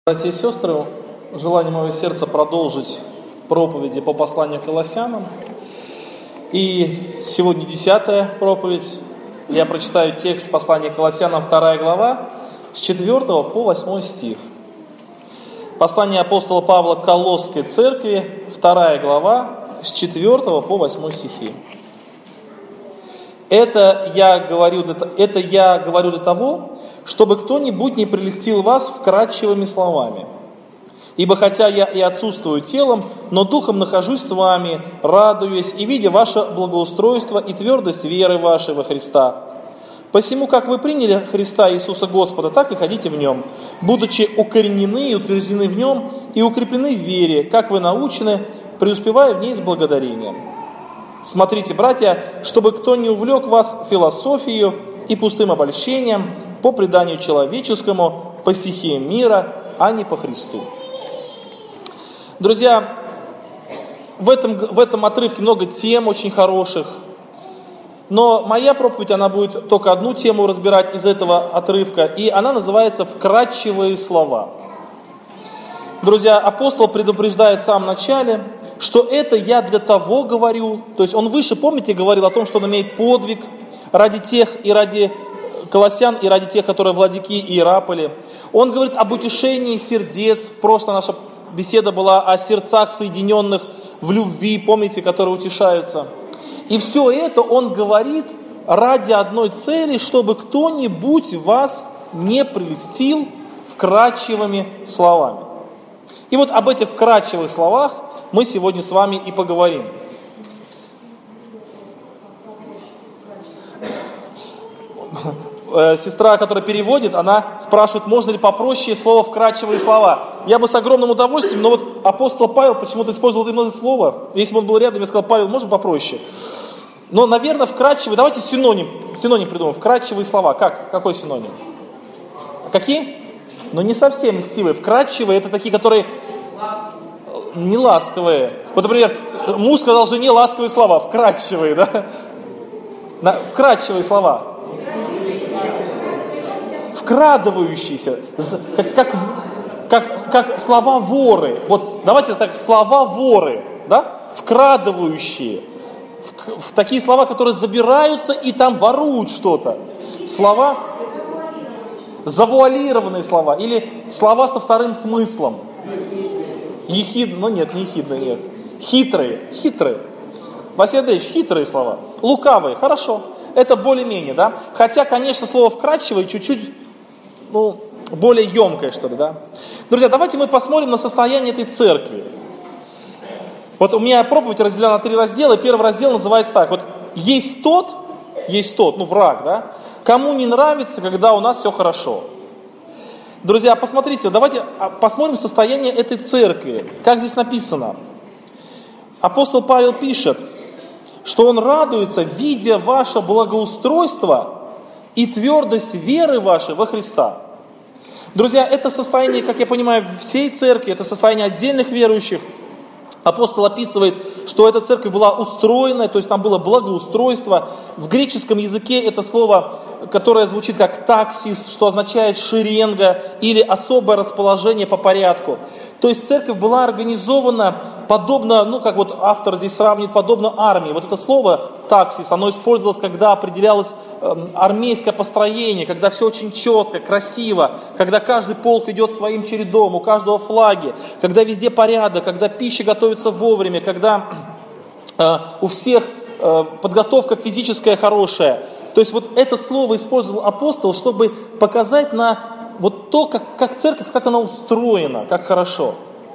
Братья и сестры, желание моего сердца продолжить проповеди по посланию к Колоссянам. И сегодня 10-я проповедь. Я прочитаю текст послания к Колоссянам, 2 глава, с 4 по 8 стих. Послание апостола Павла к Колосской церкви, 2 глава, с 4 по 8 стихи. Это я говорю для того, чтобы кто-нибудь не прелестил вас вкрадчивыми словами. Ибо хотя я и отсутствую телом, но духом нахожусь с вами, радуясь и видя ваше благоустройство и твердость веры вашей во Христа. Посему, как вы приняли Христа Иисуса Господа, так и ходите в Нем, будучи укоренены и утверждены в Нем и укреплены в вере, как вы научены, преуспевая в ней с благодарением. Смотрите, братья, чтобы кто не увлек вас философией и пустым обольщением по преданию человеческому, по стихиям мира, а не по Христу. Друзья, в этом отрывке много тем очень хороших, но моя проповедь, она будет только одну тему разбирать из этого отрывка, и она называется «Вкрадчивые слова». Друзья, апостол предупреждает в самом начале, что это я для того говорю, то есть он выше, помните, говорил о том, что он имеет подвиг ради тех и ради колоссян, и ради тех, которые в Ладикии и Иераполе. Он говорит об утешении сердец. Прошлая наша беседа была о сердцах, соединенных в любви, помните, которые утешаются. И все это он говорит ради одной цели, чтобы кто-нибудь вас не прельстил вкрадчивыми словами. И вот об этих вкрадчивых словах мы сегодня с вами и поговорим. Сестра, которая переводит, она спрашивает, можно ли попроще слово «вкрадчивые слова». Я бы с огромным удовольствием, но вот апостол Павел почему-то использовал именно это слово. Если бы он был рядом, я сказал, Павел, можно попроще? Но, наверное, вкрадчивые, давайте синоним придумаем. Вкрадчивые слова, какой синоним? Какие? Ну, не совсем льстивые. Вкрадчивые, это такие, которые не ласковые. Вот, например, муж сказал жене ласковые слова, вкрадчивые, да? Вкрадчивые слова. Вкрадывающиеся, как слова воры. Вот давайте так, слова воры, да? Вкрадывающие. В такие слова, которые забираются и там воруют что-то. Слова, завуалированные слова, или слова со вторым смыслом. Нет. Хитрые. Василий Андреевич, хитрые слова. Лукавые, хорошо. Это более-менее, да? Хотя, конечно, слово «вкрадчивое» чуть-чуть, более емкое, что ли, да? Друзья, давайте мы посмотрим на состояние этой церкви. Вот у меня проповедь разделена на 3 раздела, и первый раздел называется так. Вот есть тот, враг, да? Кому не нравится, когда у нас все хорошо. Друзья, посмотрите, давайте посмотрим состояние этой церкви. Как здесь написано? Апостол Павел пишет, что он радуется, видя ваше благоустройство и твердость веры вашей во Христа. Друзья, это состояние, как я понимаю, всей церкви, это состояние отдельных верующих. Апостол описывает, что эта церковь была устроена, то есть там было благоустройство. В греческом языке это слово, которое звучит как таксис, что означает шеренга или особое расположение по порядку. То есть церковь была организована подобно, как вот автор здесь сравнит, подобно армии. Вот это слово таксис, оно использовалось, когда определялось армейское построение, когда все очень четко, красиво, когда каждый полк идет своим чередом, у каждого флаги, когда везде порядок, когда пища готовится вовремя, когда у всех подготовка физическая хорошая. То есть вот это слово использовал апостол, чтобы показать на вот то, как церковь, как она устроена, как хорошо.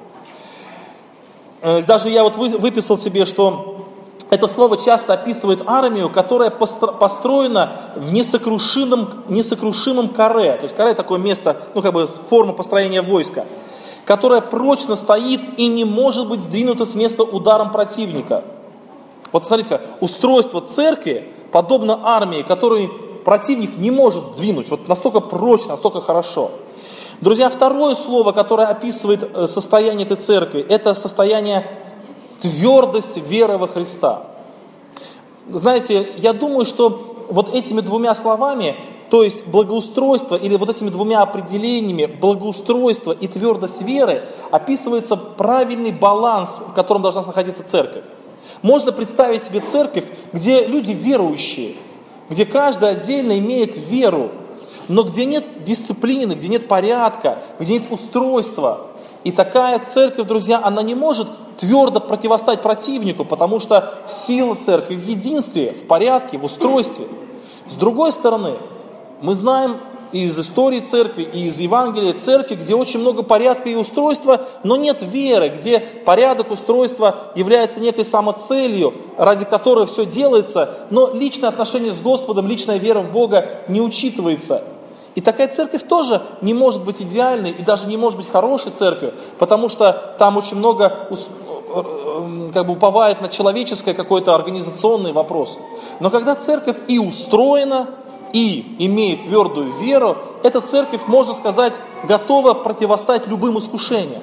Даже я вот выписал себе, что это слово часто описывает армию, которая построена в несокрушимом каре. То есть каре такое место, форма построения войска, которая прочно стоит и не может быть сдвинута с места ударом противника. Вот смотрите, устройство церкви подобно армии, которую противник не может сдвинуть. Вот настолько прочно, настолько хорошо. Друзья, второе слово, которое описывает состояние этой церкви, это состояние твердости веры во Христа. Знаете, я думаю, что вот этими 2 словами То есть благоустройство, или вот этими двумя определениями, благоустройство и твердость веры, описывается правильный баланс, в котором должна находиться церковь. Можно представить себе церковь, где люди верующие, где каждый отдельно имеет веру, но где нет дисциплины, где нет порядка, где нет устройства. И такая церковь, друзья, она не может твердо противостоять противнику, потому что сила церкви в единстве, в порядке, в устройстве. С другой стороны, мы знаем из истории церкви и из Евангелия церкви, где очень много порядка и устройства, но нет веры, где порядок, устройство является некой самоцелью, ради которой все делается, но личное отношение с Господом, личная вера в Бога не учитывается. И такая церковь тоже не может быть идеальной и даже не может быть хорошей церковью, потому что там очень много уповает на человеческое какой-то организационный вопрос. Но когда церковь и устроена, и имеет твердую веру, эта церковь, можно сказать, готова противостоять любым искушениям.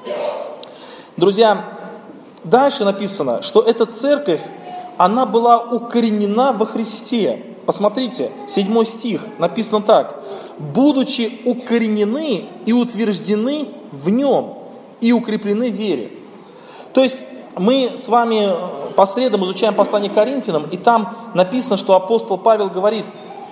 Друзья, дальше написано, что эта церковь, она была укоренена во Христе. Посмотрите, 7 стих, написано так. «Будучи укоренены и утверждены в нем, и укреплены в вере». То есть мы с вами по средам изучаем послание к Коринфянам, и там написано, что апостол Павел говорит: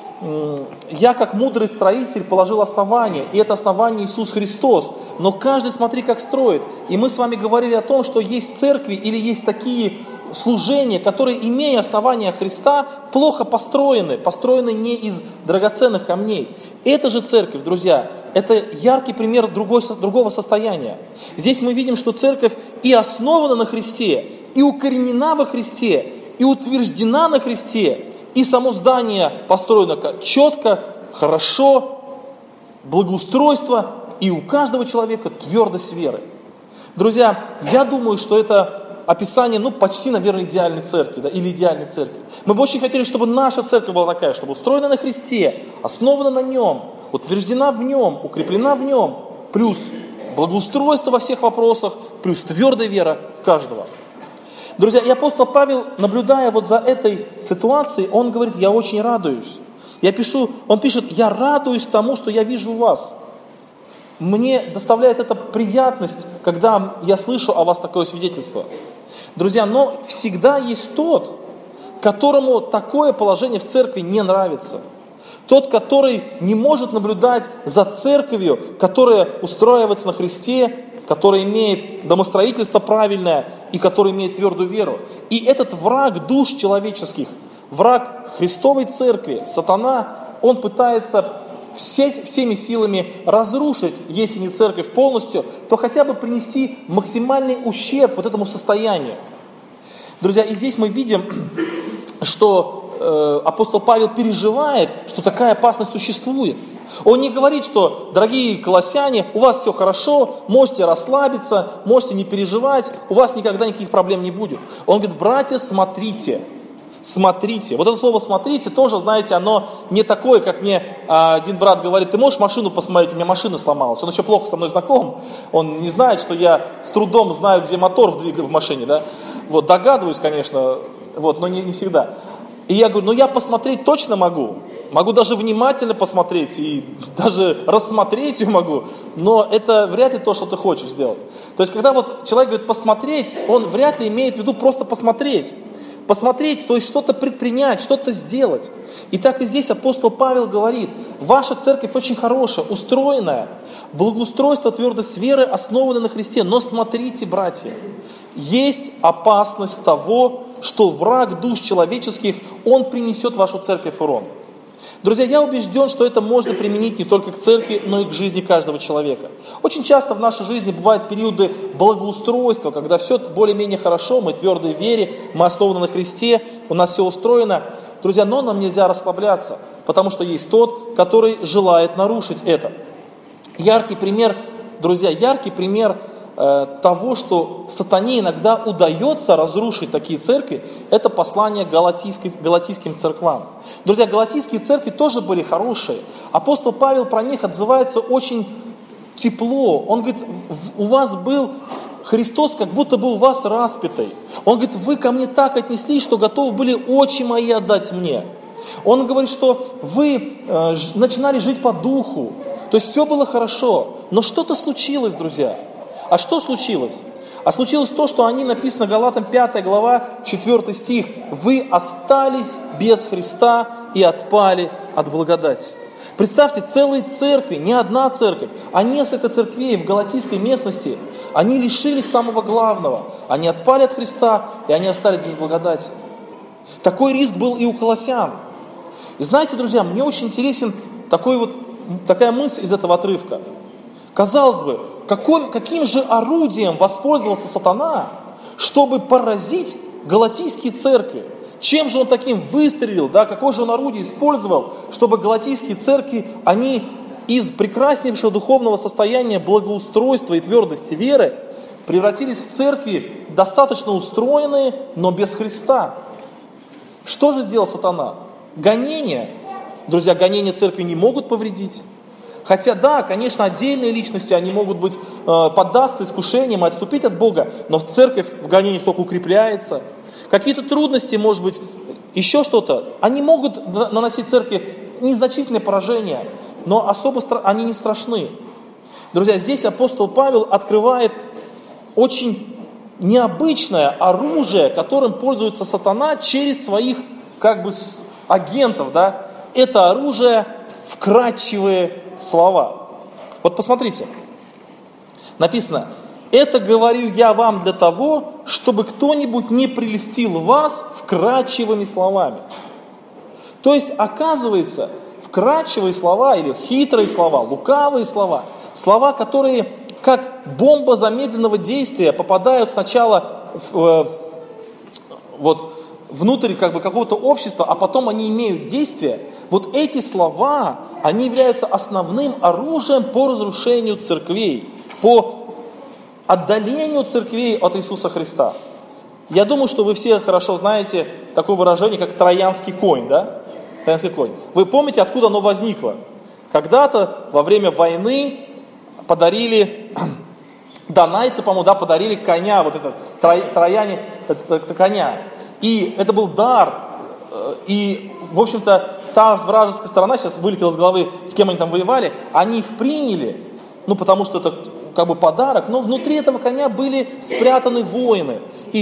«Я, как мудрый строитель, положил основание, и это основание Иисус Христос, но каждый смотри, как строит». И мы с вами говорили о том, что есть церкви или есть такие служения, которые, имея основание Христа, плохо построены не из драгоценных камней. Эта же церковь, друзья, это яркий пример другого состояния. Здесь мы видим, что церковь и основана на Христе, и укоренена во Христе, и утверждена на Христе, и само здание построено четко, хорошо, благоустройство, и у каждого человека твердость веры. Друзья, я думаю, что это описание, почти, наверное, идеальной церкви, или идеальной церкви. Мы бы очень хотели, чтобы наша церковь была такая, чтобы устроена на Христе, основана на Нем, утверждена в Нем, укреплена в Нем, плюс благоустройство во всех вопросах, плюс твердая вера каждого. Друзья, и апостол Павел, наблюдая вот за этой ситуацией, он говорит: я очень радуюсь. Он пишет: я радуюсь тому, что я вижу у вас. Мне доставляет это приятность, когда я слышу о вас такое свидетельство. Друзья, но всегда есть тот, которому такое положение в церкви не нравится. Тот, который не может наблюдать за церковью, которая устраивается на Христе, который имеет домостроительство правильное и который имеет твердую веру. И этот враг душ человеческих, враг Христовой церкви, сатана, он пытается всеми силами разрушить, если не церковь полностью, то хотя бы принести максимальный ущерб вот этому состоянию. Друзья, и здесь мы видим, что апостол Павел переживает, что такая опасность существует. Он не говорит, что, дорогие колоссяне, у вас все хорошо, можете расслабиться, можете не переживать, у вас никогда никаких проблем не будет. Он говорит: братья, смотрите. Смотрите. Вот это слово «смотрите» тоже, знаете, оно не такое, как мне один брат говорит: ты можешь машину посмотреть, у меня машина сломалась. Он еще плохо со мной знаком, он не знает, что я с трудом знаю, где мотор в машине, да. Вот, догадываюсь, конечно, вот, но не всегда. И я говорю: я посмотреть точно могу. Могу даже внимательно посмотреть и даже рассмотреть ее могу, но это вряд ли то, что ты хочешь сделать. То есть, когда вот человек говорит «посмотреть», он вряд ли имеет в виду просто посмотреть. Посмотреть, то есть что-то предпринять, что-то сделать. И так и здесь апостол Павел говорит: ваша церковь очень хорошая, устроенная, благоустройство, твердость веры основаны на Христе. Но смотрите, братья, есть опасность того, что враг душ человеческих, он принесет в вашу церковь урон. Друзья, я убежден, что это можно применить не только к церкви, но и к жизни каждого человека. Очень часто в нашей жизни бывают периоды благоустройства, когда все более-менее хорошо, мы твердой в вере, мы основаны на Христе, у нас все устроено. Друзья, но нам нельзя расслабляться, потому что есть тот, который желает нарушить это. Яркий пример, друзья, того, что сатане иногда удается разрушить такие церкви, это послание галатийским церквам. Друзья, галатийские церкви тоже были хорошие. Апостол Павел про них отзывается очень тепло. Он говорит: у вас был Христос, как будто бы у вас распятый. Он говорит: вы ко мне так отнеслись, что готовы были очи мои отдать мне. Он говорит, что вы начинали жить по духу, то есть все было хорошо, но что-то случилось, друзья. А что случилось? А случилось то, что они, написано Галатам 5 глава, 4 стих, вы остались без Христа и отпали от благодати. Представьте, целые церкви, не одна церковь, а несколько церквей в галатийской местности, они лишились самого главного. Они отпали от Христа, и они остались без благодати. Такой риск был и у колоссян. И знаете, друзья, мне очень интересен такая мысль из этого отрывка. Казалось бы, каким же орудием воспользовался сатана, чтобы поразить галатийские церкви? Чем же он таким выстрелил, да? Какое же он орудие использовал, чтобы галатийские церкви, они из прекраснейшего духовного состояния благоустройства и твердости веры превратились в церкви достаточно устроенные, но без Христа? Что же сделал сатана? Гонения. Друзья, гонения церкви не могут повредить. Хотя да, конечно, отдельные личности, они могут быть поддаться искушениям и отступить от Бога, но в церковь в гонениях только укрепляется. Какие-то трудности, может быть, еще что-то, они могут наносить церкви незначительное поражение, но особо они не страшны. Друзья, здесь апостол Павел открывает очень необычное оружие, которым пользуется сатана через своих агентов. Да? Это оружие вкрадчивые слова. Вот посмотрите, написано: это говорю я вам для того, чтобы кто-нибудь не прельстил вас вкрадчивыми словами. То есть, оказывается, вкрадчивые слова или хитрые слова, лукавые слова, слова, которые как бомба замедленного действия попадают сначала внутрь какого-то общества, а потом они имеют действие. Вот эти слова, они являются основным оружием по разрушению церквей, по отдалению церквей от Иисуса Христа. Я думаю, что вы все хорошо знаете такое выражение, как троянский конь, да? Троянский конь. Вы помните, откуда оно возникло? Когда-то во время войны подарили, донайцы, по-моему, да, подарили коня, вот этот, трояне, это коня. И это был дар. И, в общем-то, та вражеская сторона, сейчас вылетела с головы, с кем они там воевали, они их приняли, потому что это подарок, но внутри этого коня были спрятаны воины.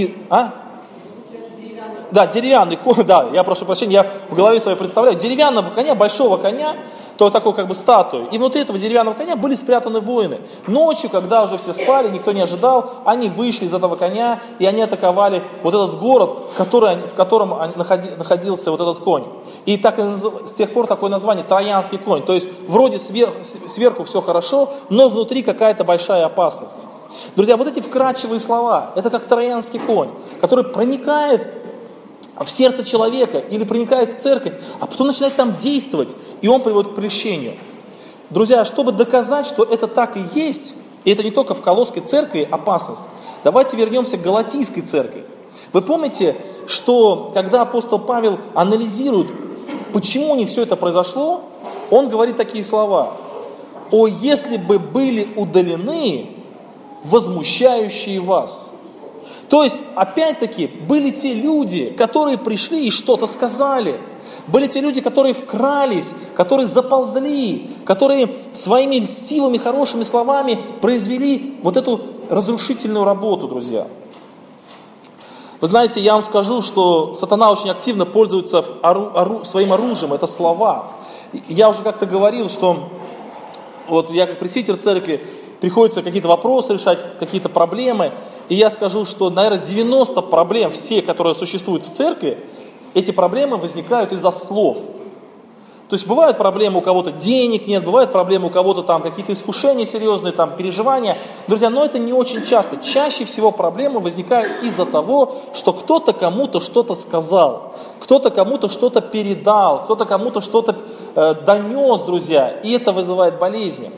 Да, деревянный конь, да, я прошу прощения, я в голове своей представляю, деревянного коня, большого коня, то такой статую, и внутри этого деревянного коня были спрятаны воины. Ночью, когда уже все спали, никто не ожидал, они вышли из этого коня, и они атаковали вот этот город, в котором находился вот этот конь. И с тех пор такое название троянский конь, то есть вроде сверху все хорошо, но внутри какая-то большая опасность. Друзья, вот эти вкрадчивые слова, это как троянский конь, который проникает в сердце человека или проникает в церковь, а потом начинает там действовать, и он приводит к прельщению. Друзья, чтобы доказать, что это так и есть, и это не только в Колосской церкви опасность, давайте вернемся к Галатийской церкви. Вы помните, что когда апостол Павел анализирует, почему у них все это произошло, он говорит такие слова: «О, если бы были удалены возмущающие вас». То есть, опять-таки, были те люди, которые пришли и что-то сказали. Были те люди, которые вкрались, которые заползли, которые своими льстивыми, хорошими словами произвели вот эту разрушительную работу, друзья. Вы знаете, я вам скажу, что сатана очень активно пользуется своим оружием, это слова. Я уже как-то говорил, что вот я как пресвитер церкви, приходится какие-то вопросы решать, какие-то проблемы. И я скажу, что, наверное, 90 проблем, все, которые существуют в церкви, эти проблемы возникают из-за слов. То есть бывают проблемы, у кого-то денег нет, бывают проблемы, у кого-то там какие-то искушения серьезные, там переживания. Друзья, но это не очень часто. Чаще всего проблемы возникают из-за того, что кто-то кому-то что-то сказал, кто-то кому-то что-то передал, кто-то кому-то что-то донес, друзья, и это вызывает болезни.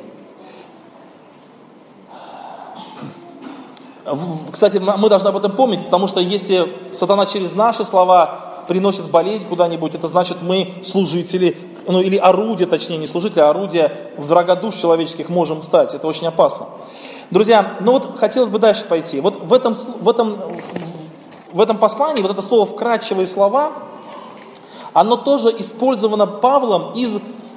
Кстати, мы должны об этом помнить, потому что если сатана через наши слова приносит болезнь куда-нибудь, это значит, мы служители, или орудия, точнее, не служители, а орудия врага душ человеческих можем стать. Это очень опасно. Друзья, хотелось бы дальше пойти. Вот в этом послании, вот это слово «вкрадчивые слова», оно тоже использовано Павлом из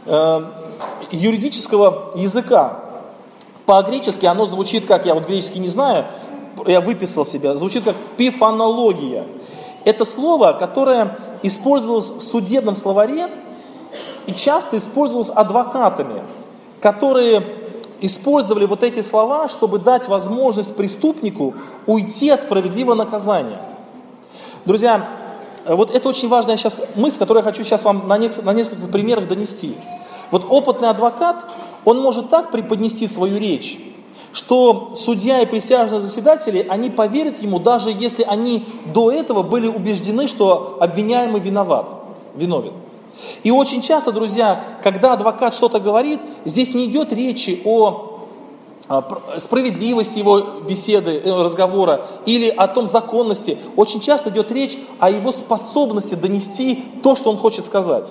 юридического языка. По-гречески оно звучит как, я вот греческий не знаю, я выписал себе, звучит как пифанология. Это слово, которое использовалось в судебном словаре и часто использовалось адвокатами, которые использовали вот эти слова, чтобы дать возможность преступнику уйти от справедливого наказания. Друзья, вот это очень важная сейчас мысль, которую я хочу сейчас вам на нескольких примерах донести. Вот опытный адвокат, он может так преподнести свою речь, что судья и присяжные заседатели, они поверят ему, даже если они до этого были убеждены, что обвиняемый виновен. И очень часто, друзья, когда адвокат что-то говорит, здесь не идет речи о справедливости его беседы, разговора или о том законности. Очень часто идет речь о его способности донести то, что он хочет сказать.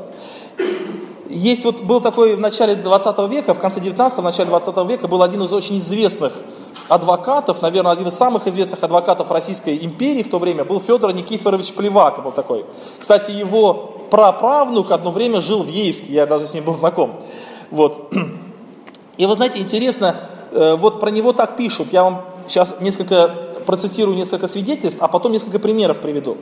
Был такой в начале 20 века, в конце 19-го, в начале 20 века был один из очень известных адвокатов, наверное, один из самых известных адвокатов Российской империи в то время был Федор Никифорович Плевака, был такой. Кстати, его праправнук одно время жил в Ейске, я даже с ним был знаком. Вот. И вы знаете, интересно, вот про него так пишут, я вам сейчас процитирую несколько свидетельств, а потом несколько примеров приведу.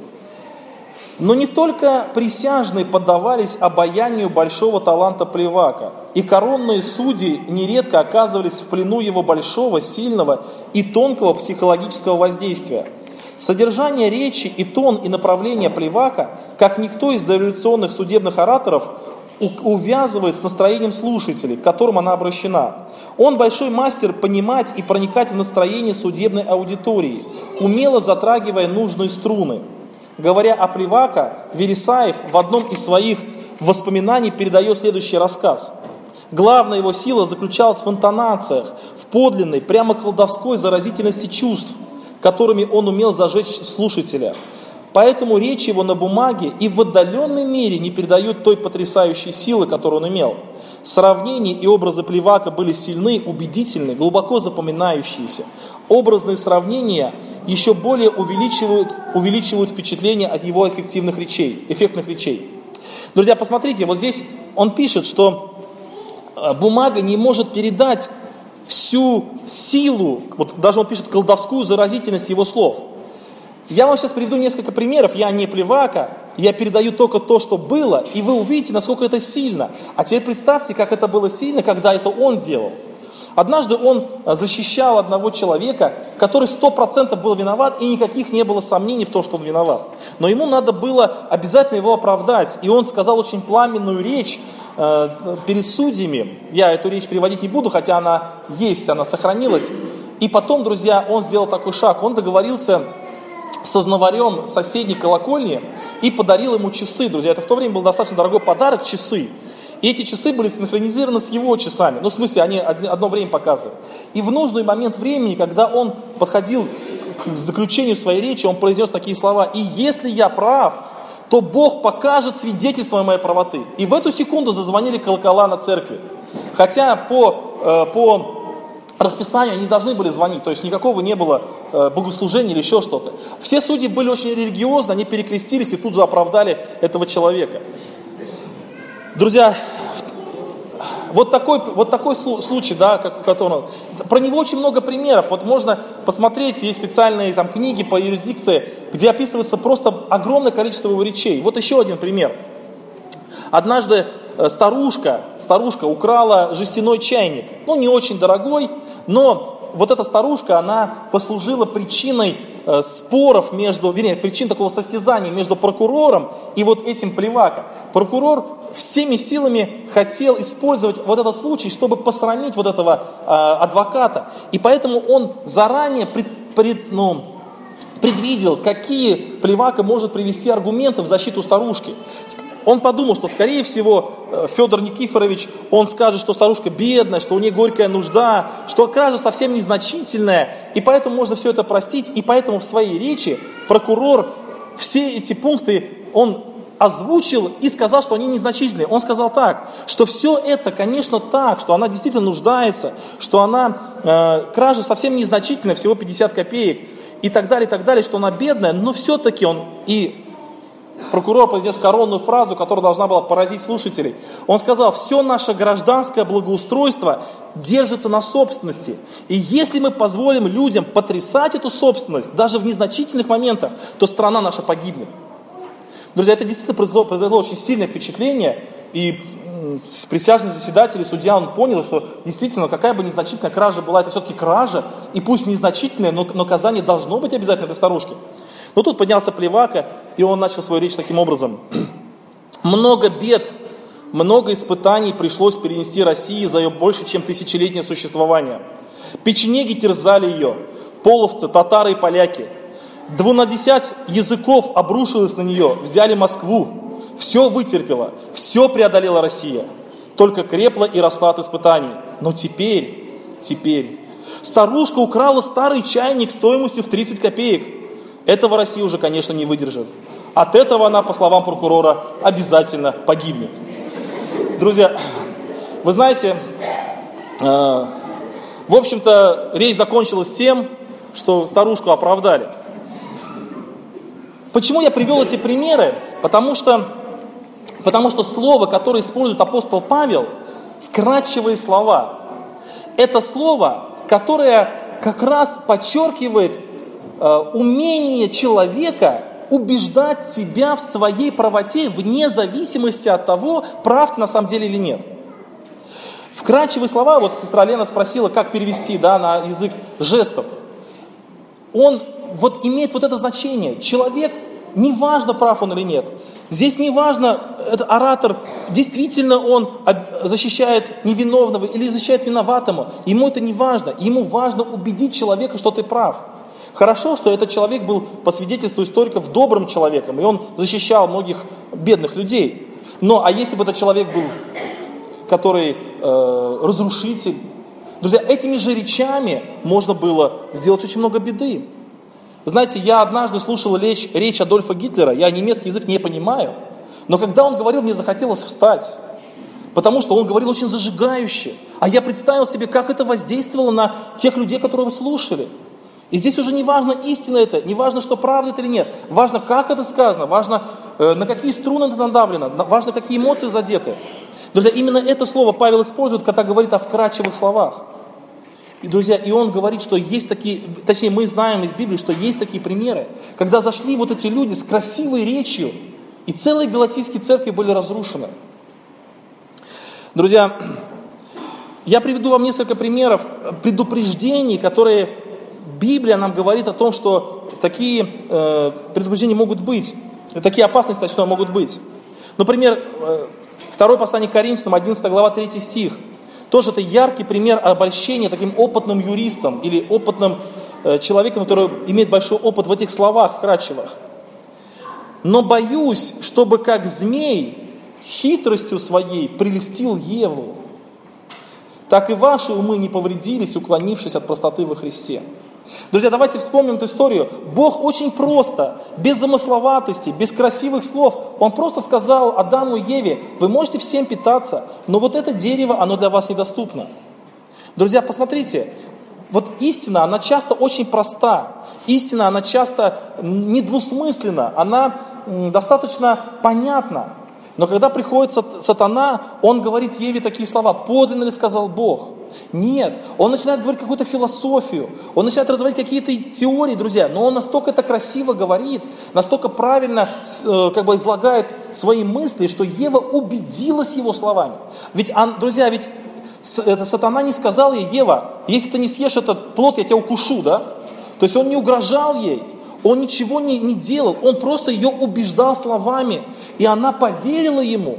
Но не только присяжные поддавались обаянию большого таланта Плевака, и коронные судьи нередко оказывались в плену его большого, сильного и тонкого психологического воздействия. Содержание речи и тон и направление Плевака, как никто из дореволюционных судебных ораторов, увязывает с настроением слушателей, к которым она обращена. Он большой мастер понимать и проникать в настроение судебной аудитории, умело затрагивая нужные струны. Говоря о Плевака, Вересаев в одном из своих воспоминаний передает следующий рассказ. Главная его сила заключалась в интонациях, в подлинной, прямо колдовской заразительности чувств, которыми он умел зажечь слушателя. Поэтому речь его на бумаге и в отдаленной мере не передают той потрясающей силы, которую он имел. Сравнения и образы Плевака были сильны, убедительны, глубоко запоминающиеся. Образные сравнения еще более увеличивают впечатление от его эффектных речей. Друзья, посмотрите, вот здесь он пишет, что бумага не может передать всю силу, вот даже он пишет колдовскую заразительность его слов. Я вам сейчас приведу несколько примеров, я не Плевака, я передаю только то, что было, и вы увидите, насколько это сильно. А теперь представьте, как это было сильно, когда это он делал. Однажды он защищал одного человека, который 100% был виноват, и никаких не было сомнений в том, что он виноват. Но ему надо было обязательно его оправдать, и он сказал очень пламенную речь перед судьями. Я эту речь переводить не буду, хотя она есть, она сохранилась. И потом, друзья, он сделал такой шаг, он договорился со знаварем соседней колокольни и подарил ему часы, друзья. Это в то время был достаточно дорогой подарок, часы. И эти часы были синхронизированы с его часами. Ну, в смысле, они одно время показывают. И в нужный момент времени, когда он подходил к заключению своей речи, он произнес такие слова: «И если я прав, то Бог покажет свидетельство моей правоты». И в эту секунду зазвонили колокола на церкви. Хотя по расписанию они должны были звонить, то есть никакого не было богослужения или еще что-то. Все судьи были очень религиозны, они перекрестились и тут же оправдали этого человека. Друзья, вот такой случай, да, про него очень много примеров. Вот можно посмотреть, есть специальные там книги по юрисдикции, где описывается просто огромное количество его речей. Вот еще один пример. Однажды старушка украла жестяной чайник, ну не очень дорогой, но вот эта старушка, она послужила причиной споров причин такого состязания между прокурором и вот этим Плевака. Прокурор всеми силами хотел использовать вот этот случай, чтобы посрамить вот этого адвоката. И поэтому он заранее предвидел, какие Плевака может привести аргументы в защиту старушки. Он подумал, что, скорее всего, Федор Никифорович, он скажет, что старушка бедная, что у нее горькая нужда, что кража совсем незначительная, и поэтому можно все это простить. И поэтому в своей речи прокурор все эти пункты, он озвучил и сказал, что они незначительные. Он сказал так, что все это, конечно, так, что она действительно нуждается, что кража совсем незначительная, всего 50 копеек, и так далее, что она бедная, но все-таки он и прокурор произнес коронную фразу, которая должна была поразить слушателей. Он сказал: все наше гражданское благоустройство держится на собственности. И если мы позволим людям потрясать эту собственность, даже в незначительных моментах, то страна наша погибнет. Друзья, это действительно произвело очень сильное впечатление. И присяжный заседатель и судья, он понял, что действительно, какая бы незначительная кража была, это все-таки кража. И пусть незначительная, но наказание должно быть обязательно этой старушке. Но тут поднялся Плевака, и он начал свою речь таким образом. Много бед, много испытаний пришлось перенести России за ее больше, чем тысячелетнее существование. Печенеги терзали ее, половцы, татары и поляки. 12 языков обрушилось на нее, взяли Москву. Все вытерпела, все преодолела Россия. Только крепла и росла от испытаний. Но теперь, старушка украла старый чайник стоимостью в 30 копеек. Этого Россия уже, конечно, не выдержит. От этого она, по словам прокурора, обязательно погибнет. Друзья, вы знаете, в общем-то, речь закончилась тем, что старушку оправдали. Почему я привел эти примеры? Потому что слово, которое использует апостол Павел, вкрадчивые слова. Это слово, которое как раз подчеркивает умение человека убеждать себя в своей правоте вне зависимости от того, прав ты на самом деле или нет. Вкрадчивые слова, вот сестра Лена спросила, как перевести, на язык жестов. Он вот имеет вот это значение. Человек, неважно, прав он или нет. Здесь неважно, этот оратор, действительно он защищает невиновного или защищает виноватому. Ему это не важно. Ему важно убедить человека, что ты прав. Хорошо, что этот человек был, по свидетельству историков, добрым человеком, и он защищал многих бедных людей. Но, а если бы этот человек был, который разрушитель? Друзья, этими же речами можно было сделать очень много беды. Знаете, я однажды слушал речь Адольфа Гитлера, я немецкий язык не понимаю, но когда он говорил, мне захотелось встать, потому что он говорил очень зажигающе, а я представил себе, как это воздействовало на тех людей, которые его слушали. И здесь уже не важно, истина это, не важно, что правда это или нет, важно, как это сказано, важно, на какие струны это надавлено, важно, какие эмоции задеты. Друзья, именно это слово Павел использует, когда говорит о вкрадчивых словах. И, друзья, и он говорит, что есть такие, точнее, мы знаем из Библии, что есть такие примеры, когда зашли вот эти люди с красивой речью, и целые галатийские церкви были разрушены. Друзья, я приведу вам несколько примеров предупреждений, которые Библия нам говорит о том, что такие предупреждения могут быть, такие опасности, точнее, могут быть. Например, 2 послание к Коринфянам, 11 глава, 3 стих. Тоже это яркий пример обольщения таким опытным юристом или опытным человеком, который имеет большой опыт в этих словах вкрадчивых. «Но боюсь, чтобы как змей хитростью своей прельстил Еву, так и ваши умы не повредились, уклонившись от простоты во Христе». Друзья, давайте вспомним эту историю. Бог очень просто, без замысловатости, без красивых слов, Он просто сказал Адаму и Еве: вы можете всем питаться, но вот это дерево, оно для вас недоступно. Друзья, посмотрите, вот истина, она часто очень проста. Истина, она часто недвусмысленна, она достаточно понятна. Но когда приходит сатана, он говорит Еве такие слова: подлинно ли сказал Бог? Нет, он начинает говорить какую-то философию, он начинает развивать какие-то теории, друзья, но он настолько это красиво говорит, настолько правильно излагает свои мысли, что Ева убедилась его словами. Ведь, друзья, это сатана не сказал ей: Ева, если ты не съешь этот плод, я тебя укушу, да? То есть он не угрожал ей. Он ничего не делал, он просто ее убеждал словами, и она поверила ему.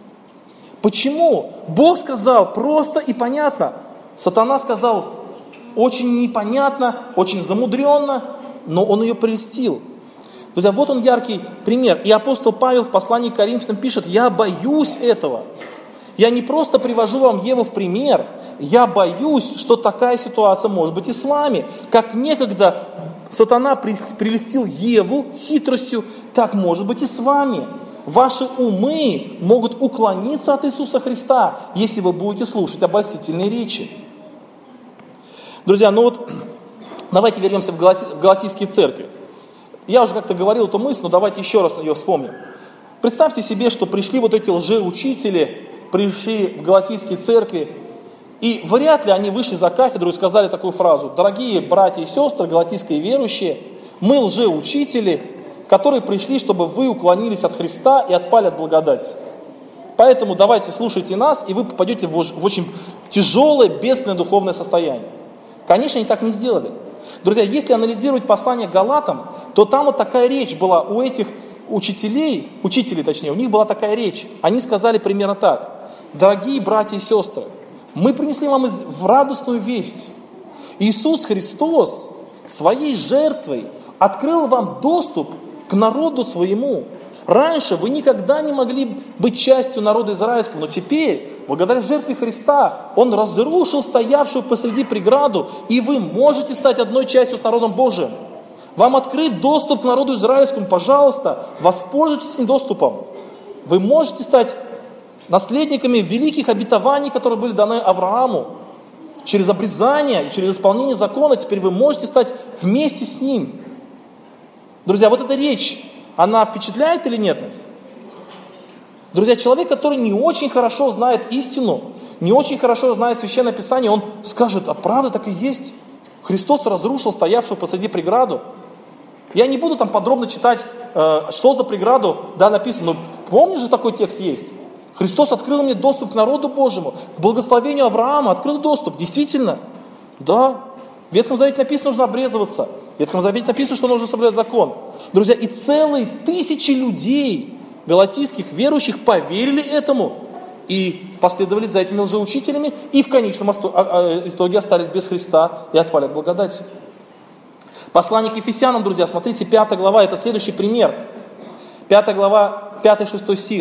Почему? Бог сказал просто и понятно. Сатана сказал очень непонятно, очень замудренно, но он ее прельстил. Друзья, вот он яркий пример. И апостол Павел в послании к Коринфянам пишет: я боюсь этого. Я не просто привожу вам Еву в пример, я боюсь, что такая ситуация может быть и с вами. Как некогда сатана прельстил Еву хитростью, так может быть и с вами. Ваши умы могут уклониться от Иисуса Христа, если вы будете слушать обольстительные речи. Друзья, давайте вернемся в Галатийские церкви. Я уже как-то говорил эту мысль, но давайте еще раз ее вспомним. Представьте себе, что пришли вот эти лжеучители, пришли в галатийские церкви, и вряд ли они вышли за кафедру и сказали такую фразу: дорогие братья и сестры, галатийские верующие, мы лжеучители, которые пришли, чтобы вы уклонились от Христа и отпали от благодати. Поэтому давайте слушайте нас, и вы попадете в очень тяжелое, бедственное духовное состояние. Конечно, они так не сделали. Друзья, если анализировать послание к Галатам, то там вот такая речь была у этих учителей, у них была такая речь. Они сказали примерно так: дорогие братья и сестры, мы принесли вам радостную весть. Иисус Христос своей жертвой открыл вам доступ к народу своему. Раньше вы никогда не могли быть частью народа израильского, но теперь, благодаря жертве Христа, Он разрушил стоявшую посреди преграду, и вы можете стать одной частью с народом Божиим. Вам открыт доступ к народу израильскому, пожалуйста, воспользуйтесь этим доступом. Вы можете стать наследниками великих обетований, которые были даны Аврааму. Через обрезание и через исполнение закона теперь вы можете стать вместе с ним. Друзья, вот эта речь, она впечатляет или нет нас? Друзья, человек, который не очень хорошо знает истину, не очень хорошо знает Священное Писание, он скажет: а правда так и есть? Христос разрушил стоявшую посреди преграду. Я не буду там подробно читать, что за преграду, да, написано, но помнишь же, такой текст есть? Христос открыл мне доступ к народу Божьему, к благословению Авраама, открыл доступ. Действительно, да. В Ветхом Завете написано, нужно обрезываться. В Ветхом Завете написано, что нужно соблюдать закон. Друзья, и целые тысячи людей, галатийских верующих, поверили этому и последовали за этими лжеучителями, и в конечном итоге остались без Христа и отпали от благодати. Послание к Ефесянам, друзья, смотрите, 5 глава, это следующий пример. 5 глава, 5-6 стих.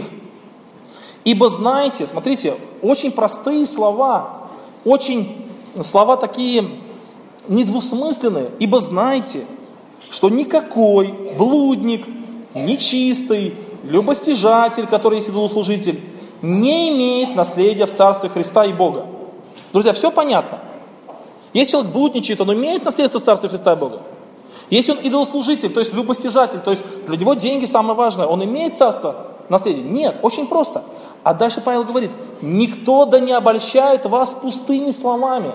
«Ибо знаете», смотрите, очень простые слова, очень слова такие недвусмысленные. «Ибо знаете, что никакой блудник, нечистый, любостяжатель, который есть идолослужитель, не имеет наследия в Царстве Христа и Бога». Друзья, все понятно. Если человек блудничает, он имеет наследство в Царстве Христа и Бога. Если он идолослужитель, то есть любостяжатель, то есть для него деньги самое важное, он имеет царство наследия? Нет, очень просто. А дальше Павел говорит: никто да не обольщает вас пустыми словами.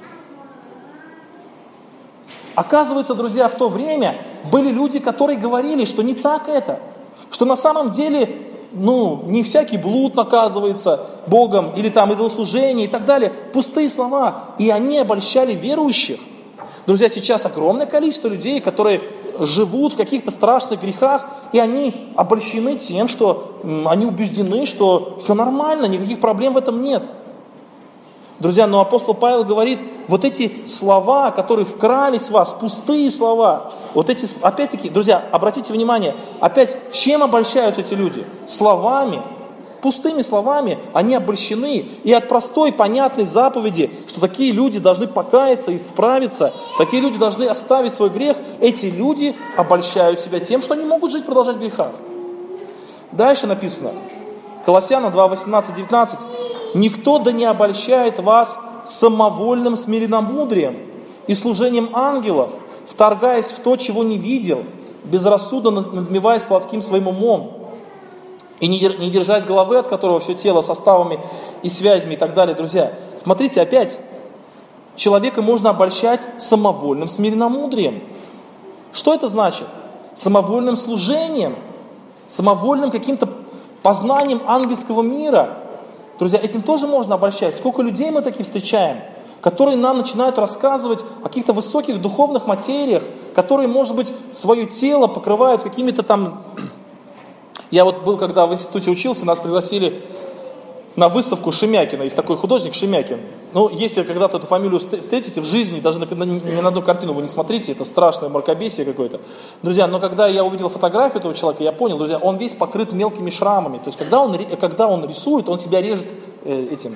Оказывается, друзья, в то время были люди, которые говорили, что не так это, что на самом деле, не всякий блуд наказывается Богом, или там идолослужение и так далее. Пустые слова. И они обольщали верующих. Друзья, сейчас огромное количество людей, которые живут в каких-то страшных грехах, и они обольщены тем, что они убеждены, что все нормально, никаких проблем в этом нет. Друзья, но апостол Павел говорит, вот эти слова, которые вкрались в вас, пустые слова, вот эти, опять-таки, друзья, обратите внимание, опять, чем обольщаются эти люди? Словами, пустыми словами они обольщены. И от простой, понятной заповеди, что такие люди должны покаяться, исправиться, такие люди должны оставить свой грех, эти люди обольщают себя тем, что они могут жить, продолжать в грехах. Дальше написано, Колоссянам 2, 18, 19, «Никто да не обольщает вас самовольным смиренномудрием и служением ангелов, вторгаясь в то, чего не видел, безрассудно надмеваясь плотским своим умом, и не держась головы, от которого все тело составами и связями и так далее». Друзья, смотрите, опять, человека можно обольщать самовольным смиренномудрием. Что это значит? Самовольным служением, самовольным каким-то познанием ангельского мира. Друзья, этим тоже можно обольщать. Сколько людей мы таких встречаем, которые нам начинают рассказывать о каких-то высоких духовных материях, которые, может быть, свое тело покрывают какими-то там... Я вот был, когда в институте учился, нас пригласили на выставку Шемякина. Есть такой художник Шемякин. Если когда-то эту фамилию встретите в жизни, даже ни на одну картину вы не смотрите, это страшное мракобесие какое-то. Друзья, но когда я увидел фотографию этого человека, я понял, друзья, он весь покрыт мелкими шрамами. То есть, когда он рисует, он себя режет этим...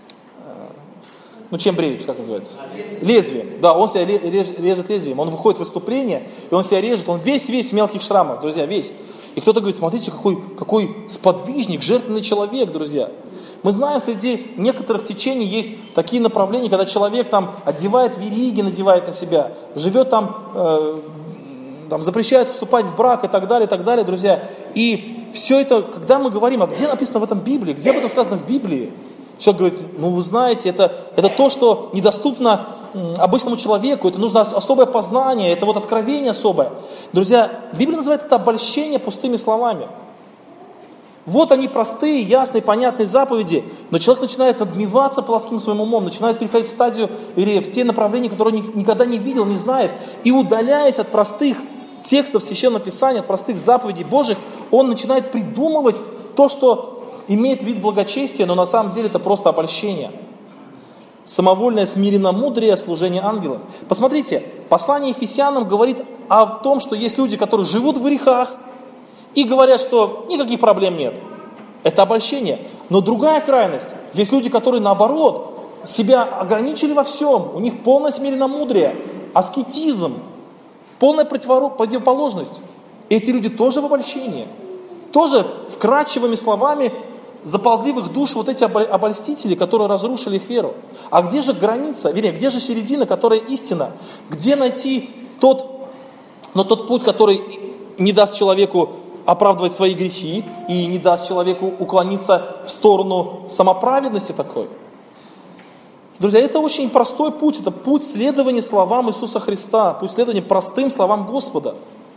чем бреются, как называется? Лезвием. Да, он себя режет лезвием. Он выходит в выступление, и он себя режет. Он весь в мелких шрамах, друзья, весь. И кто-то говорит, смотрите, какой сподвижник, жертвенный человек, друзья. Мы знаем, среди некоторых течений есть такие направления, когда человек там одевает вериги, надевает на себя, живет там там, запрещает вступать в брак и так далее, друзья. И все это, когда мы говорим, а где написано в этом Библии, где об этом сказано в Библии? Человек говорит, ну вы знаете, это то, что недоступно обычному человеку, это нужно особое познание, это вот откровение особое. Друзья, Библия называет это обольщение пустыми словами. Вот они простые, ясные, понятные заповеди, но человек начинает надмеваться плотским своим умом, начинает переходить в стадию или в те направления, которые он никогда не видел, не знает, и удаляясь от простых текстов Священного Писания, от простых заповедей Божьих, он начинает придумывать то, что имеет вид благочестия, но на самом деле это просто обольщение. Самовольное смиренномудрие, служение ангелов. Посмотрите, послание Ефесянам говорит о том, что есть люди, которые живут в грехах, и говорят, что никаких проблем нет. Это обольщение. Но другая крайность. Здесь люди, которые наоборот себя ограничили во всем. У них полное смиренномудрие, аскетизм, полная противоположность. И эти люди тоже в обольщении. Тоже вкрадчивыми словами заползли в их душу вот эти обольстители, которые разрушили их веру. А где же граница, вернее, где же середина, которая истина? Где найти тот путь, который не даст человеку оправдывать свои грехи и не даст человеку уклониться в сторону самоправедности такой? Друзья, это очень простой путь, это путь следования словам Иисуса Христа, путь следования простым словам Господа.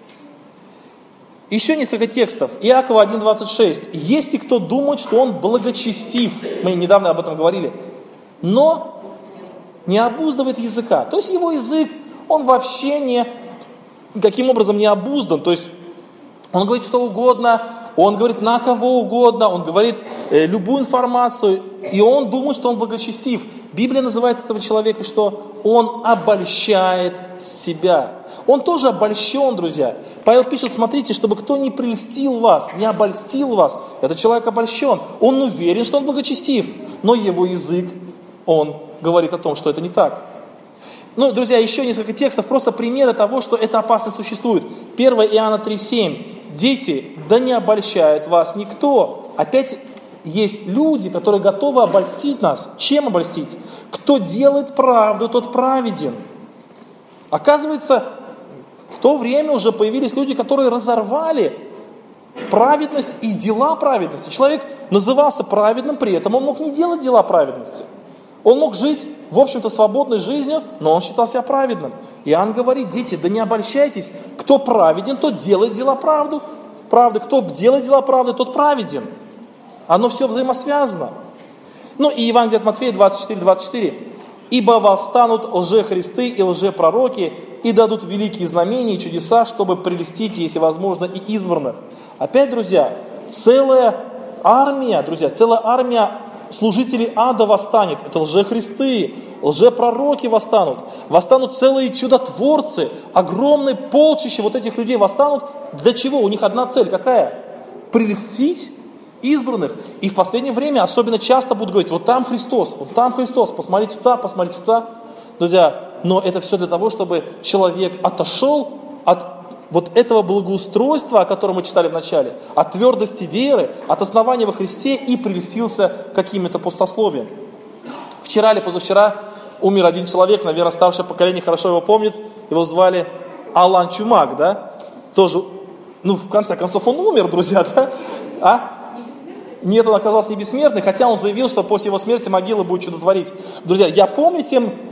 Еще несколько текстов. Иакова 1:26. «Есть и кто думает, что он благочестив». Мы недавно об этом говорили. «Но не обуздывает языка». То есть его язык, он вообще никаким образом не обуздан. То есть он говорит что угодно, он говорит на кого угодно, он говорит любую информацию, и он думает, что он благочестив. Библия называет этого человека, что он обольщает себя. Он тоже обольщен, друзья. Павел пишет, смотрите, чтобы кто не прельстил вас, не обольстил вас. Этот человек обольщен. Он уверен, что он благочестив, но его язык, он говорит о том, что это не так. Ну, друзья, еще несколько текстов, просто примеры того, что эта опасность существует. 1 Иоанна 3:7. «Дети, да не обольщает вас никто». Опять есть люди, которые готовы обольстить нас. Чем обольстить? Кто делает правду, тот праведен. Оказывается, в то время уже появились люди, которые разорвали праведность и дела праведности. Человек назывался праведным, при этом он мог не делать дела праведности. Он мог жить, в общем-то, свободной жизнью, но он считал себя праведным. Иоанн говорит, дети, да не обольщайтесь. Кто праведен, тот делает дела правды. Кто делает дела правды, тот праведен. Оно все взаимосвязано. Ну и Евангелие от Матфея 24:24. «Ибо восстанут лжехристы и лжепророки, и дадут великие знамения и чудеса, чтобы прелестить, если возможно, и избранных». Опять, друзья, целая армия служителей ада восстанет. Это лжехристы, лжепророки восстанут. Восстанут целые чудотворцы, огромные полчища вот этих людей восстанут. Для чего? У них одна цель какая? Прелестить избранных. И в последнее время особенно часто будут говорить, вот там Христос, посмотрите туда. Друзья, но это все для того, чтобы человек отошел от вот этого благоустройства, о котором мы читали в начале, от твердости веры, от основания во Христе и прельстился каким-то пустословием. Вчера или позавчера умер один человек, наверное, старшее поколение хорошо его помнит, его звали Алан Чумак, да? Тоже, в конце концов, он умер, друзья, да? Нет, он оказался не бессмертный, хотя он заявил, что после его смерти могила будет чудотворить. Друзья, я помню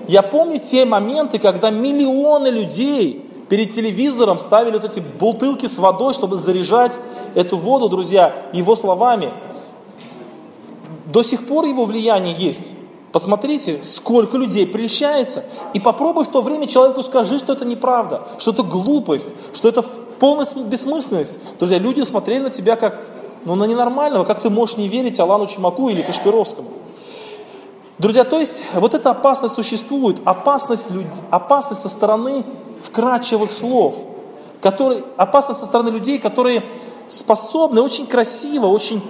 те моменты, когда миллионы людей перед телевизором ставили вот эти бутылки с водой, чтобы заряжать эту воду, друзья, его словами. До сих пор его влияние есть. Посмотрите, сколько людей прельщается. И попробуй в то время человеку скажи, что это неправда, что это глупость, что это полная бессмысленность. Друзья, люди смотрели на тебя как на ненормального, как ты можешь не верить Алану Чумаку или Кашпировскому. Друзья, то есть вот эта опасность существует, опасность со стороны вкрадчивых слов, опасность со стороны людей, которые способны очень красиво, очень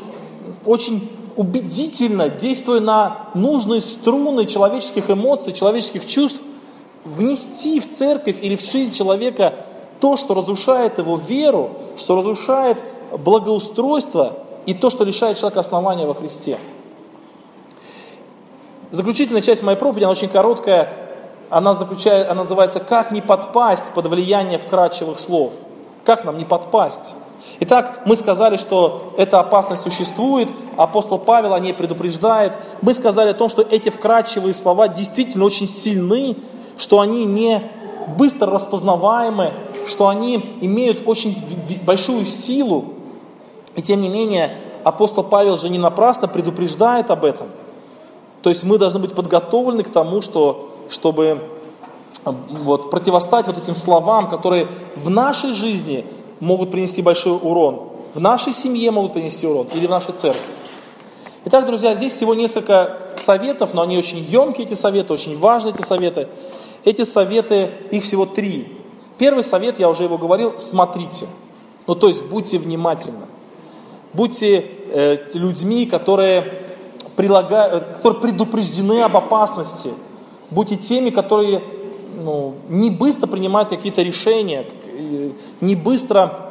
убедительно, действуя на нужные струны человеческих эмоций, человеческих чувств, внести в церковь или в жизнь человека то, что разрушает его веру, что разрушает благоустройство и то, что лишает человека основания во Христе. Заключительная часть моей проповеди, она очень короткая. она называется «Как не подпасть под влияние вкрадчивых слов». Как нам не подпасть? Итак, мы сказали, что эта опасность существует, апостол Павел о ней предупреждает. Мы сказали о том, что эти вкрадчивые слова действительно очень сильны, что они не быстро распознаваемы, что они имеют очень большую силу. И тем не менее, апостол Павел же не напрасно предупреждает об этом. То есть мы должны быть подготовлены к тому, чтобы противостоять этим словам, которые в нашей жизни могут принести большой урон, в нашей семье могут принести урон или в нашей церкви. Итак, друзья, здесь всего несколько советов, но они очень емкие, эти советы, очень важные эти советы. Эти советы, их всего 3. Первый совет, я уже его говорил, смотрите. То есть будьте внимательны. Будьте людьми, которые предупреждены об опасности. Будьте теми, которые не быстро принимают какие-то решения, не быстро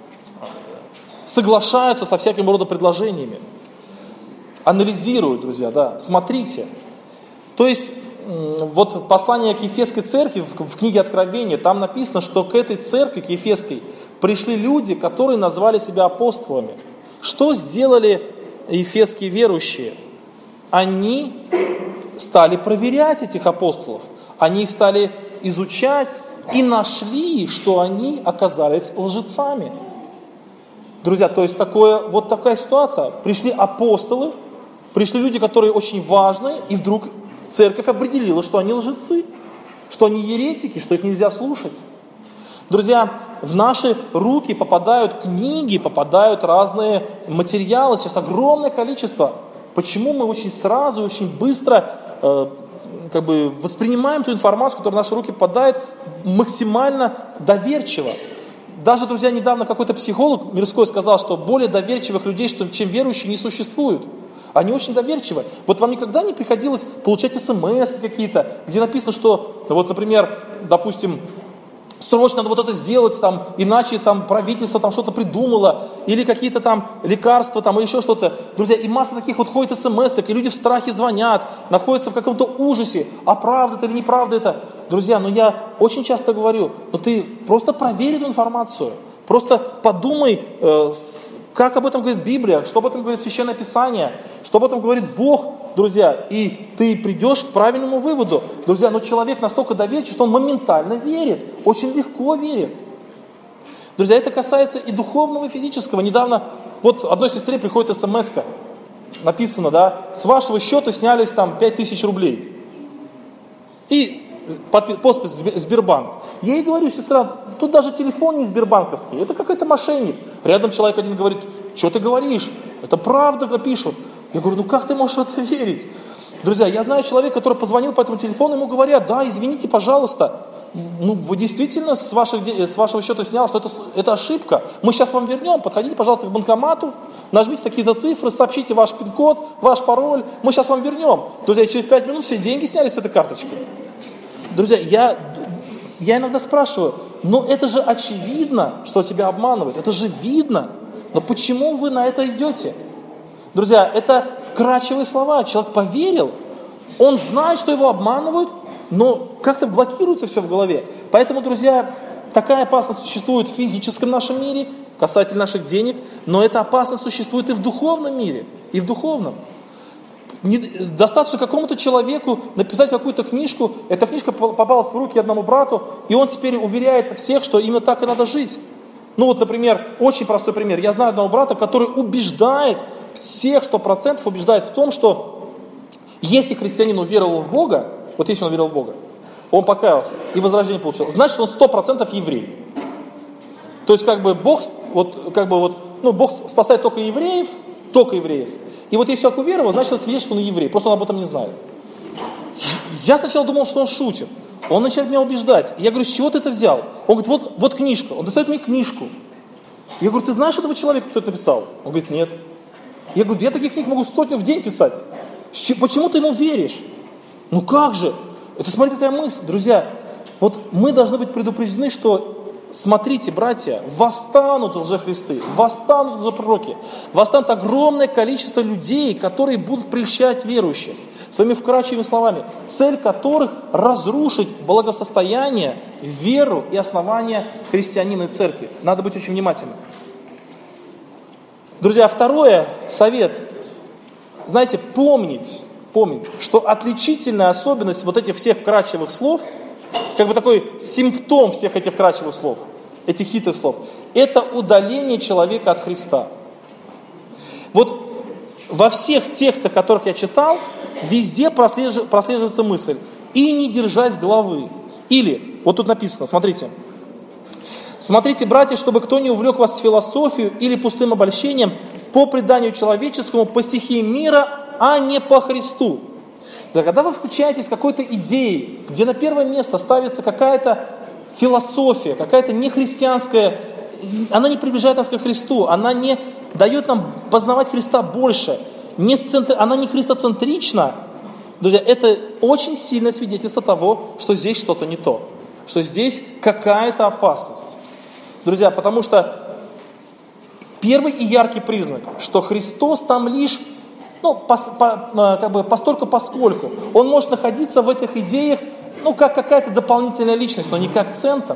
соглашаются со всяким рода предложениями. Анализируют, друзья, да, смотрите. То есть, послание к Ефесской церкви в книге Откровения, там написано, что к этой церкви, к Ефесской, пришли люди, которые назвали себя апостолами. Что сделали ефесские верующие? Они стали проверять этих апостолов. Они их стали изучать и нашли, что они оказались лжецами. Друзья, то есть такая ситуация. Пришли апостолы, пришли люди, которые очень важны, и вдруг церковь определила, что они лжецы, что они еретики, что их нельзя слушать. Друзья, в наши руки попадают книги, попадают разные материалы, сейчас огромное количество. Почему мы очень сразу, очень быстро воспринимаем ту информацию, которая в наши руки попадает, максимально доверчиво? Даже, друзья, недавно какой-то психолог мирской сказал, что более доверчивых людей, чем верующие, не существует. Они очень доверчивы. Вам никогда не приходилось получать смс какие-то, где написано, что, например, допустим, срочно надо это сделать, иначе правительство что-то придумало, или какие-то лекарства, или еще что-то. Друзья, и масса таких ходит смс-ок, и люди в страхе звонят, находятся в каком-то ужасе, а правда это или неправда это. Друзья, я очень часто говорю, ты просто проверь эту информацию, просто подумай, как об этом говорит Библия, что об этом говорит Священное Писание, что об этом говорит Бог, друзья, и ты придешь к правильному выводу. Друзья, человек настолько доверчив, что он моментально верит, очень легко верит. Друзья, это касается и духовного, и физического. Недавно одной сестре приходит смс-ка, написано, с вашего счета снялись 5000 рублей. И подпись Сбербанк. Я ей говорю, сестра, тут даже телефон не сбербанковский, это какой-то мошенник. Рядом человек один говорит, что ты говоришь? Это правда пишут. Я говорю, как ты можешь в это верить? Друзья, я знаю человека, который позвонил по этому телефону, ему говорят, да, извините, пожалуйста, вы действительно с вашего счета снялось, но это ошибка. Мы сейчас вам вернем, подходите, пожалуйста, к банкомату, нажмите такие-то цифры, сообщите ваш пин-код, ваш пароль, мы сейчас вам вернем. Друзья, через 5 минут все деньги снялись с этой карточки. Друзья, я иногда спрашиваю, это же очевидно, что тебя обманывают, это же видно, но почему вы на это идете? Друзья, это вкрадчивые слова, человек поверил, он знает, что его обманывают, но как-то блокируется все в голове. Поэтому, друзья, такая опасность существует в физическом нашем мире, касательно наших денег, но эта опасность существует и в духовном мире, и в духовном. Достаточно какому-то человеку написать какую-то книжку, эта книжка попалась в руки одному брату, и он теперь уверяет всех, что именно так и надо жить. Например, очень простой пример. Я знаю одного брата, который убеждает, всех 100% убеждает в том, что если христианин уверовал в Бога, если он верил в Бога, он покаялся и возрождение получил, значит, он 100% еврей. То есть, Бог спасает только евреев. И если человек уверовал, значит, это свидетельство, что он еврей. Просто он об этом не знает. Я сначала думал, что он шутит. Он начинает меня убеждать. Я говорю, с чего ты это взял? Он говорит, вот книжка. Он достает мне книжку. Я говорю, ты знаешь этого человека, кто это написал? Он говорит, нет. Я говорю, я таких книг могу 100 в день писать. Почему ты ему веришь? Как же? Это смотри, какая мысль. Друзья, мы должны быть предупреждены, что смотрите, братья, восстанут лжехристы, восстанут лжепророки, восстанут огромное количество людей, которые будут прельщать верующих. своими вкрадчивыми словами, цель которых разрушить благосостояние, веру и основание христианина и церкви. Надо быть очень внимательным. Друзья, второе, совет, знаете, помнить, что отличительная особенность вот этих всех вкрадчивых слов, как бы такой симптом всех этих вкрадчивых слов, этих хитрых слов, это удаление человека от Христа. Вот во всех текстах, которых я читал, везде прослеживается мысль «и не держась главы». Или, вот тут написано, смотрите, братья, чтобы кто не увлек вас в философию или пустым обольщением по преданию человеческому, по стихии мира, а не по Христу. Да, когда вы включаетесь в какой-то идеей, где на первое место ставится какая-то философия, какая-то нехристианская, она не приближает нас к Христу, она не дает нам познавать Христа больше, она не христоцентрична, друзья, это очень сильное свидетельство того, что здесь что-то не то, что здесь какая-то опасность. Друзья, потому что первый и яркий признак, что Христос там лишь, постольку поскольку. Он может находиться в этих идеях, как какая-то дополнительная личность, но не как центр,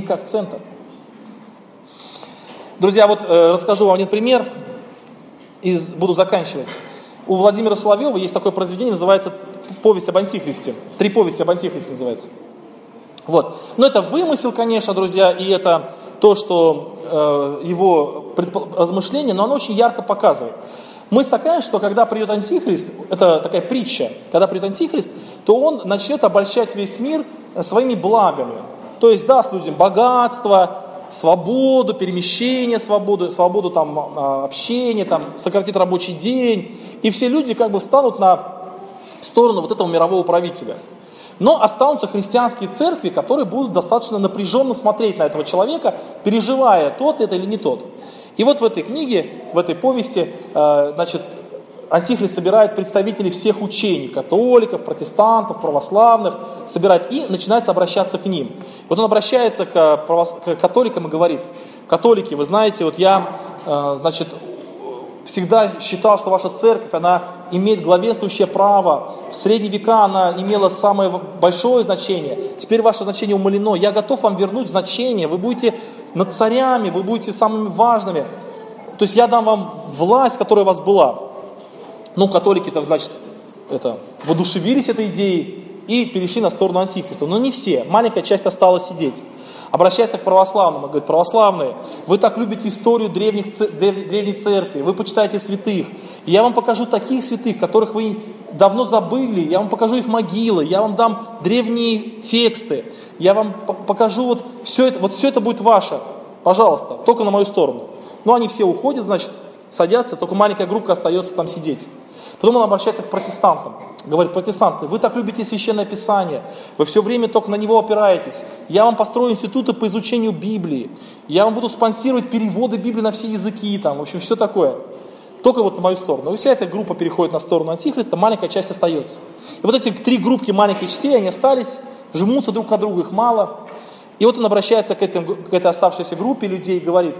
Друзья, вот расскажу вам один пример, и буду заканчивать. У Владимира Соловьева есть такое произведение, называется «Повесть об Антихристе». 3 повести об Антихристе называется. Вот. Но это вымысел, конечно, друзья, и это то, что его размышление, но оно очень ярко показывает. Мысль такая, что когда придет Антихрист, это такая притча, когда придет Антихрист, то он начнет обольщать весь мир своими благами. То есть даст людям богатство, свободу, перемещение, свободу там, общения, там, сократит рабочий день. И все люди как бы встанут на сторону вот этого мирового правителя. Но останутся христианские церкви, которые будут достаточно напряженно смотреть на этого человека, переживая, тот это или не тот. И вот в этой книге, в этой повести, Антихрист собирает представителей всех учений, католиков, протестантов, православных, собирает и начинается обращаться к ним. Вот он обращается к католикам и говорит: католики, вы знаете, вот я, всегда считал, что ваша церковь, она имеет главенствующее право. В средние века она имела самое большое значение. Теперь ваше значение умалено. Я готов вам вернуть значение. Вы будете над царями, вы будете самыми важными. То есть я дам вам власть, которая у вас была. Католики-то, воодушевились этой идеей и перешли на сторону Антихриста. Но не все. Маленькая часть осталась сидеть. Обращается к православным и говорит: православные, вы так любите историю древней церкви, вы почитаете святых. И я вам покажу таких святых, которых вы давно забыли, я вам покажу их могилы, я вам дам древние тексты, я вам покажу все это будет ваше, пожалуйста, только на мою сторону. Они все уходят, садятся, только маленькая группа остается там сидеть. Потом он обращается к протестантам. Говорит: протестанты, вы так любите Священное Писание, вы все время только на него опираетесь. Я вам построю институты по изучению Библии, я вам буду спонсировать переводы Библии на все языки, все такое. Только на мою сторону. И вся эта группа переходит на сторону Антихриста, маленькая часть остается. И вот эти 3 группки маленьких частей, они остались, жмутся друг от друга, их мало. И вот он обращается к этой оставшейся группе людей и говорит: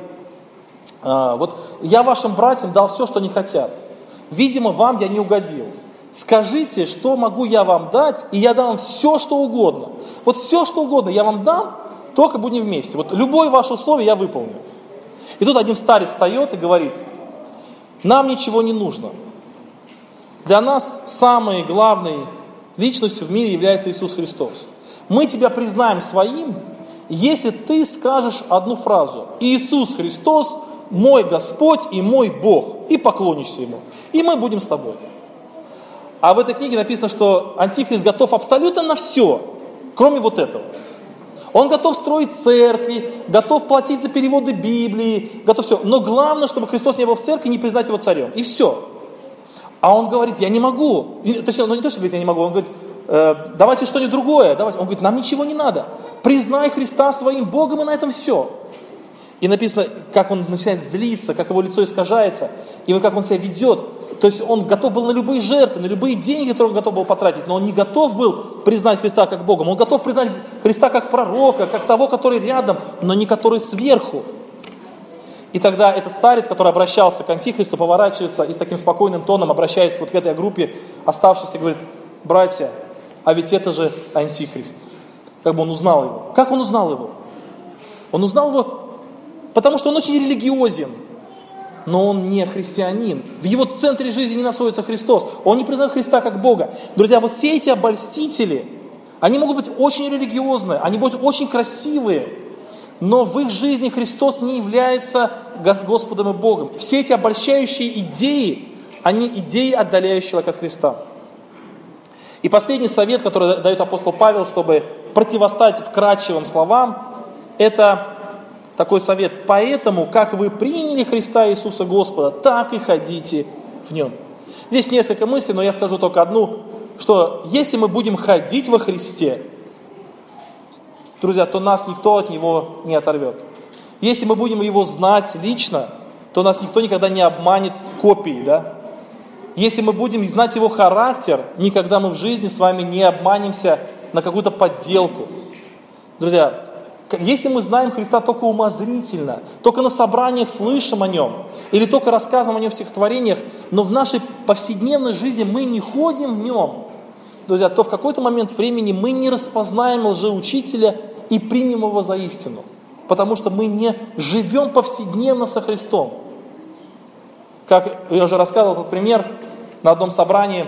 я вашим братьям дал все, что они хотят. Видимо, вам я не угодил. Скажите, что могу я вам дать, и я дам вам все, что угодно. Все, что угодно я вам дам, только будем вместе. Любое ваше условие я выполню. И тут один старец встает и говорит: нам ничего не нужно. Для нас самой главной личностью в мире является Иисус Христос. Мы тебя признаем своим, если ты скажешь одну фразу: Иисус Христос мой Господь и мой Бог, и поклонишься Ему, и мы будем с тобой. А в этой книге написано, что Антихрист готов абсолютно на все, кроме этого. Он готов строить церкви, готов платить за переводы Библии, готов все. Но главное, чтобы Христос не был в церкви, не признать Его царем. И все. А он говорит: я не могу. Точнее, не то, что говорит: я не могу. Он говорит: давайте что-нибудь другое. Давайте. Он говорит: нам ничего не надо. Признай Христа своим Богом, и на этом все. И написано, как он начинает злиться, как его лицо искажается, и как он себя ведет. То есть он готов был на любые жертвы, на любые деньги, которые он готов был потратить, но он не готов был признать Христа как Богом. Он готов признать Христа как пророка, как того, который рядом, но не который сверху. И тогда этот старец, который обращался к Антихристу, поворачивается и с таким спокойным тоном, обращаясь к этой группе оставшейся, говорит: братья, а ведь это же антихрист. Как бы он узнал его? Как он узнал его? Он узнал его, потому что он очень религиозен, но он не христианин. В его центре жизни не находится Христос. Он не признает Христа как Бога. Друзья, вот все эти обольстители, они могут быть очень религиозные, они будут очень красивые, но в их жизни Христос не является Господом и Богом. Все эти обольщающие идеи, они идеи, отдаляющие человека от Христа. И последний совет, который дает апостол Павел, чтобы противостоять вкрадчивым словам, это такой совет: поэтому, как вы приняли Христа Иисуса Господа, так и ходите в Нем. Здесь несколько мыслей, но я скажу только одну, что если мы будем ходить во Христе, друзья, то нас никто от Него не оторвет. Если мы будем Его знать лично, то нас никто никогда не обманет копией, да? Если мы будем знать Его характер, никогда мы в жизни с вами не обманемся на какую-то подделку. Друзья, если мы знаем Христа только умозрительно, только на собраниях слышим о Нем, или только рассказываем о Нем в стихотворениях, но в нашей повседневной жизни мы не ходим в Нем, друзья, то в какой-то момент времени мы не распознаем лжеучителя и примем его за истину, потому что мы не живем повседневно со Христом. Как я уже рассказывал этот пример, на одном собрании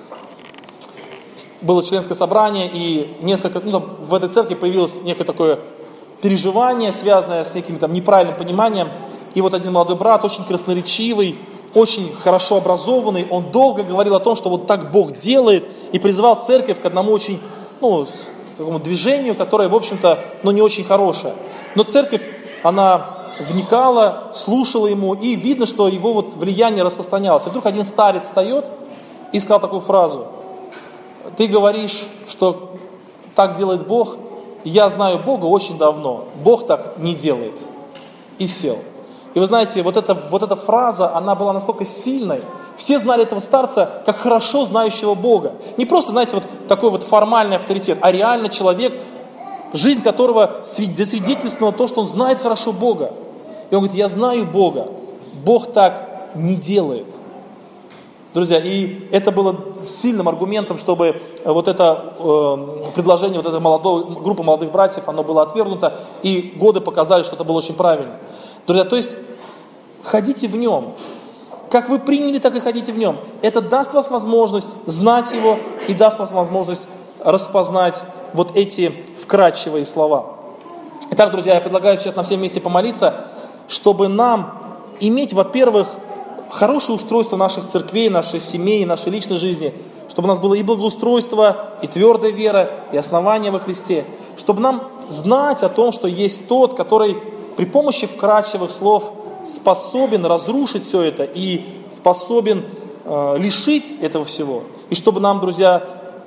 было членское собрание, и в этой церкви появилось некое такое переживание, связанное с неким там неправильным пониманием. И вот один молодой брат, очень красноречивый, очень хорошо образованный, он долго говорил о том, что вот так Бог делает, и призывал церковь к одному очень, такому движению, которое, в общем-то, не очень хорошее. Но церковь, она вникала, слушала ему, и видно, что его вот влияние распространялось. И вдруг один старец встает и сказал такую фразу: ты говоришь, что так делает Бог, я знаю Бога очень давно, Бог так не делает. И сел. И вы знаете, вот эта фраза, она была настолько сильной. Все знали этого старца как хорошо знающего Бога. Не просто, знаете, вот такой вот формальный авторитет, а реально человек, жизнь которого засвидетельствовала то, что он знает хорошо Бога. И он говорит: я знаю Бога, Бог так не делает. Друзья, и это было сильным аргументом, чтобы вот это предложение, вот этой группы молодых братьев, оно было отвергнуто, и годы показали, что это было очень правильно. Друзья, то есть ходите в Нем. Как вы приняли, так и ходите в Нем. Это даст вам возможность знать Его и даст вам возможность распознать вот эти вкрадчивые слова. Итак, друзья, я предлагаю сейчас на всем месте помолиться, чтобы нам иметь, во-первых, хорошее устройство наших церквей, нашей семьи, нашей личной жизни, чтобы у нас было и благоустройство, и твердая вера, и основание во Христе, чтобы нам знать о том, что есть Тот, который при помощи вкрадчивых слов способен разрушить все это и способен лишить этого всего. И чтобы нам, друзья,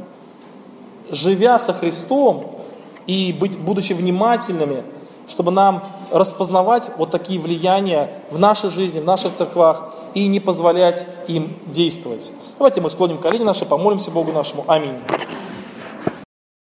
живя со Христом и будучи внимательными, чтобы нам распознавать вот такие влияния в нашей жизни, в наших церквах и не позволять им действовать. Давайте мы склоним колени наши, помолимся Богу нашему. Аминь.